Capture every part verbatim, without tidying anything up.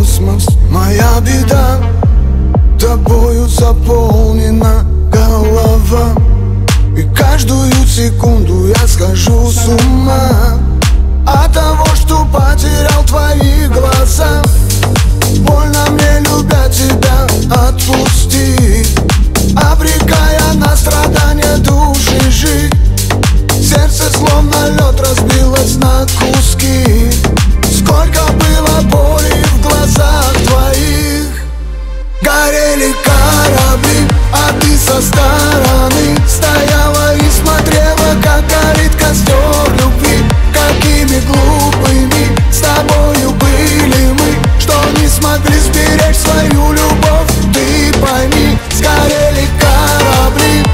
космос, моя беда. Тобою заполнена голова, и каждую секунду я схожу с ума от того, что потерял твои глаза. Больно мне, любя тебя, отпустить, обрекая на страдания души жить. Сердце словно лед разбилось на куски. Сколько было боли в глазах твоих. Горели корабли, а ты со стороны стояла и смотрела, как горит костер любви. Какими глупыми с тобою были мы, что не смогли сберечь свою любовь. Ты пойми, сгорели корабли.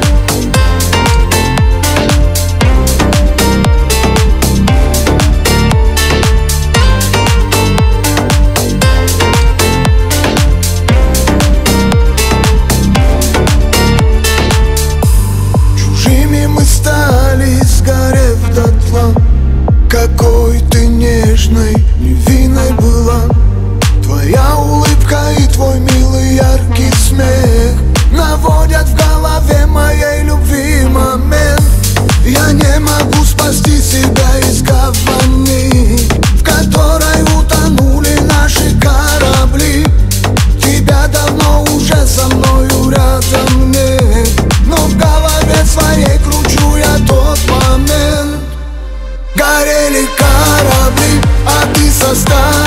Сгорев дотла, какой ты нежной, невинной была. Твоя улыбка и твой милый яркий смех наводят в голове моей любви момент. Я не могу спасти себя из гавани, в которой утонули наши корабли. Тебя давно уже со мною рядом нет, но в голове своей кручу я тот момент. Горели корабли, а ты со стороны